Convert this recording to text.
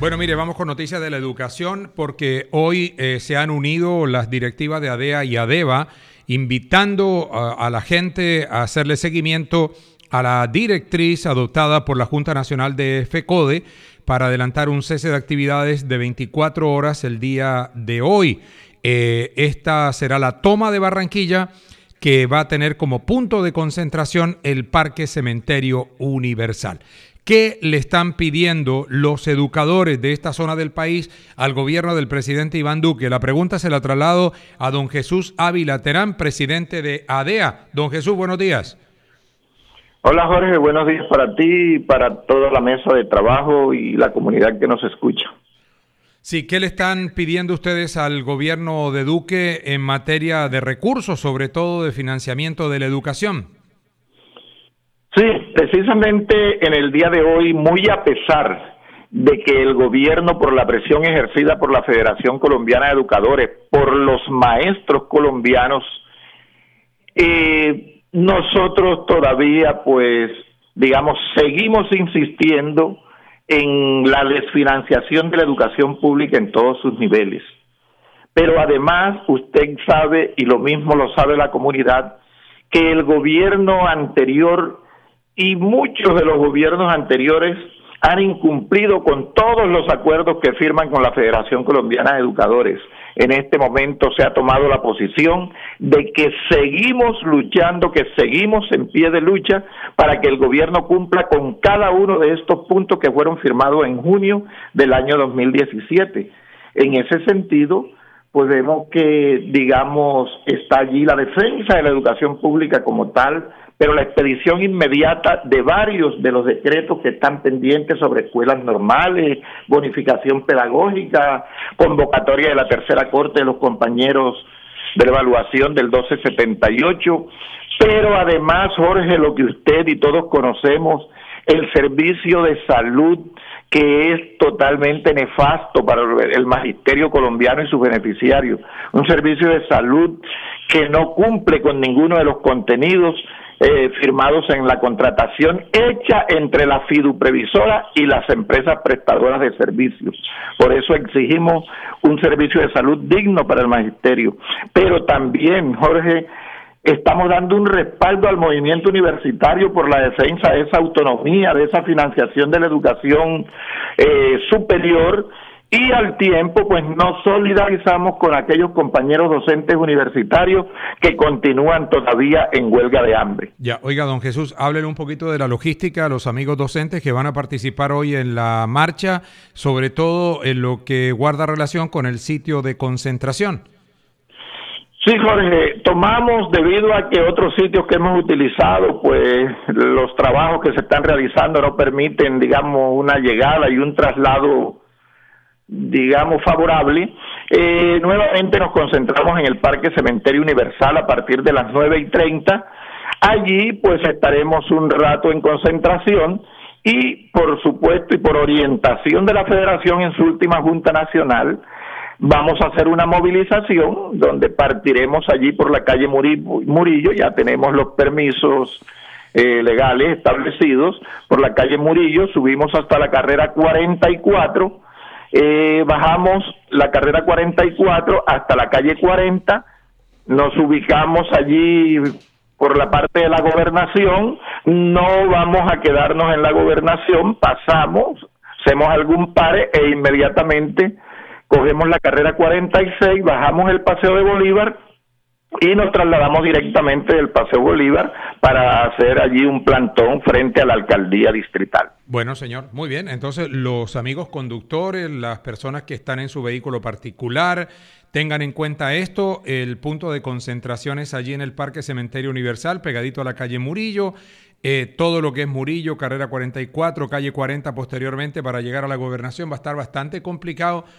Bueno, mire, vamos con noticias de la educación porque hoy se han unido las directivas de ADEA y ADEVA invitando a la gente a hacerle seguimiento a la directriz adoptada por la Junta Nacional de FECODE para adelantar un cese de actividades de 24 horas el día de hoy. Esta será la toma de Barranquilla, que va a tener como punto de concentración el Parque Cementerio Universal. ¿Qué le están pidiendo los educadores de esta zona del país al gobierno del presidente Iván Duque? La pregunta se la traslado a don Jesús Ávila Terán, presidente de ADEA. Don Jesús, buenos días. Hola Jorge, buenos días para ti y para toda la mesa de trabajo y la comunidad que nos escucha. Sí, ¿qué le están pidiendo ustedes al gobierno de Duque en materia de recursos, sobre todo de financiamiento de la educación? Sí, precisamente en el día de hoy, muy a pesar de que el gobierno, por la presión ejercida por la Federación Colombiana de Educadores, por los maestros colombianos, nosotros todavía, pues, digamos, seguimos insistiendo en la desfinanciación de la educación pública en todos sus niveles. Pero además, usted sabe, y lo mismo lo sabe la comunidad, que el gobierno anterior y muchos de los gobiernos anteriores han incumplido con todos los acuerdos que firman con la Federación Colombiana de Educadores. En este momento se ha tomado la posición de que seguimos luchando, que seguimos en pie de lucha para que el gobierno cumpla con cada uno de estos puntos que fueron firmados en junio del año 2017. En ese sentido, pues vemos que, digamos, está allí la defensa de la educación pública como tal, pero la expedición inmediata de varios de los decretos que están pendientes sobre escuelas normales, bonificación pedagógica, convocatoria de la tercera corte de los compañeros de la evaluación del 1278, pero además, Jorge, lo que usted y todos conocemos, el servicio de salud, que es totalmente nefasto para el magisterio colombiano y sus beneficiarios, un servicio de salud que no cumple con ninguno de los contenidos firmados en la contratación hecha entre la fiduprevisora y las empresas prestadoras de servicios. Por eso exigimos un servicio de salud digno para el magisterio. Pero también, Jorge, estamos dando un respaldo al movimiento universitario por la defensa de esa autonomía, de esa financiación de la educación superior, y al tiempo pues nos solidarizamos con aquellos compañeros docentes universitarios que continúan todavía en huelga de hambre. Ya, oiga, don Jesús, háblele un poquito de la logística a los amigos docentes que van a participar hoy en la marcha, sobre todo en lo que guarda relación con el sitio de concentración. Sí, Jorge, tomamos, debido a que otros sitios que hemos utilizado, pues los trabajos que se están realizando no permiten, digamos, una llegada y un traslado, digamos, favorable. Nuevamente nos concentramos en el Parque Cementerio Universal a partir de las 9:30. Allí pues estaremos un rato en concentración y, por supuesto, y por orientación de la Federación en su última Junta Nacional, vamos a hacer una movilización donde partiremos allí por la calle Murillo. Ya tenemos los permisos legales establecidos por la calle Murillo, subimos hasta la carrera 44, bajamos la carrera 44 hasta la calle 40, nos ubicamos allí por la parte de la gobernación, no vamos a quedarnos en la gobernación, pasamos, hacemos algún pare e inmediatamente cogemos la carrera 46, bajamos el Paseo de Bolívar y nos trasladamos directamente del Paseo Bolívar para hacer allí un plantón frente a la alcaldía distrital. Bueno, señor, muy bien. Entonces, los amigos conductores, las personas que están en su vehículo particular, tengan en cuenta esto. El punto de concentración es allí en el Parque Cementerio Universal, pegadito a la calle Murillo. Todo lo que es Murillo, carrera 44, calle 40 posteriormente para llegar a la gobernación va a estar bastante complicado